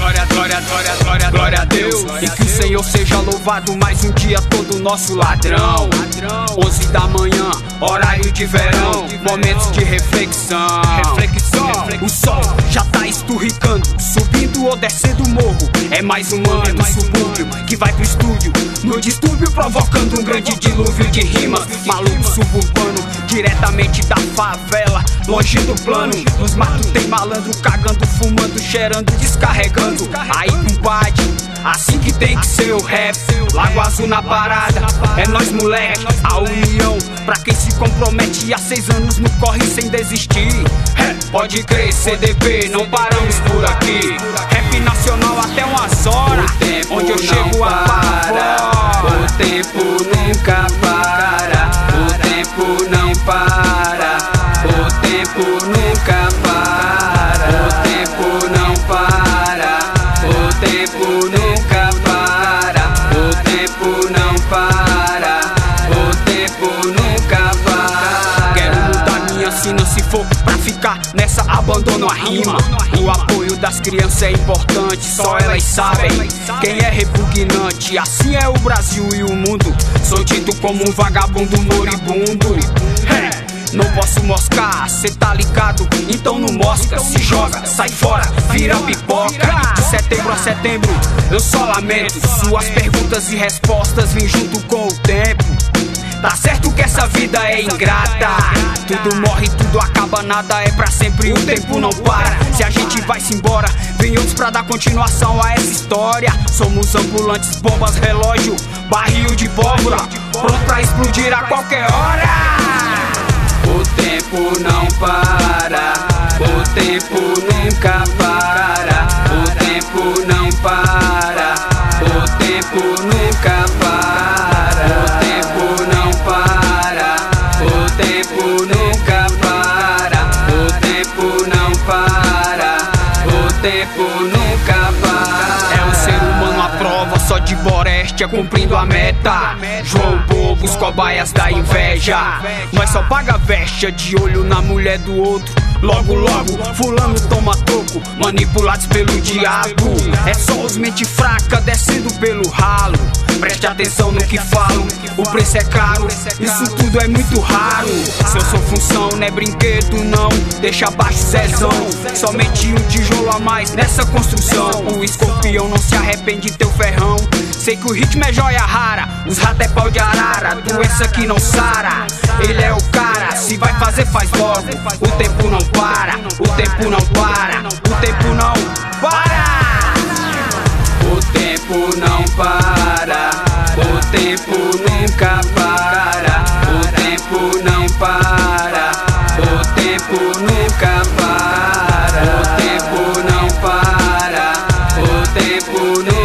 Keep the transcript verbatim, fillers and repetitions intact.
glória, glória, glória, glória, glória a Deus. E que o Senhor seja louvado mais um dia todo nosso ladrão. Onze da manhã, horário de verão, momentos de reflexão. Reflexão. O sol já tá esturricando, subindo ou descendo o morro. É mais um ano do subúrbio que vai pro estúdio, no distúrbio provocando um grande dilúvio de rimas. Maluco suburbano, diretamente da favela, longe do plano. Nos matos tem malandro cagando, fumando, cheirando, descarregando. Aí compadre, assim que tem que ser o rap. Lago Azul na parada, é nós moleque. A união, pra quem se compromete há seis anos no corre sem desistir. É, pode crer, C D B, não paramos por aqui. Rap nacional até umas horas, onde eu chego a parar. O tempo nunca para, o tempo não para, o tempo nunca para, o tempo não para, o tempo nunca para, o tempo não para, o tempo nunca para. Quero mudar minha sina, se for pra ficar nessa abandono a rima. O apoio das crianças é importante, só elas sabem quem é repugnante. Assim é o Brasil e o mundo. Sou dito como um vagabundo moribundo. Hey, não posso moscar, cê tá ligado? Então não mosca, se joga, sai fora, vira pipoca. De setembro a setembro, eu só lamento. Suas perguntas e respostas vêm junto com o tempo. Tá certo que essa vida é ingrata, tudo morre, tudo acaba, nada é pra sempre, o tempo não para. Se a gente vai-se embora, vem outros pra dar continuação a essa história. Somos ambulantes, bombas, relógio, barril de pólvora, pronto pra explodir a qualquer hora. O tempo não para, o tempo nunca para, o tempo não para, o tempo nunca para, o tempo não para, o tempo nunca para, o tempo não para, o tempo nunca para. É o ser humano à prova, só de borestia, cumprindo a meta. João Bobo, os cobaias da inveja. Nós só paga vestia, de olho na mulher do outro. Logo, logo, fulano toma toco, manipulados pelo diabo. É só os mente fraca descendo pelo ralo. Preste atenção no que falo, o preço é caro, isso tudo é muito raro. Se eu sou função, não é brinquedo não, deixa abaixo Zezão. Somente um tijolo a mais nessa construção. O escorpião não se arrepende, teu ferrão. Sei que o ritmo é joia rara, os ratos é pau de arara. Doença que não sara, ele é o cara. Se vai fazer, faz logo, o tempo não para, o tempo não para, o tempo não para. O tempo não para, o tempo nunca para, o tempo não para, o tempo nunca para, o tempo não para, o tempo nunca para.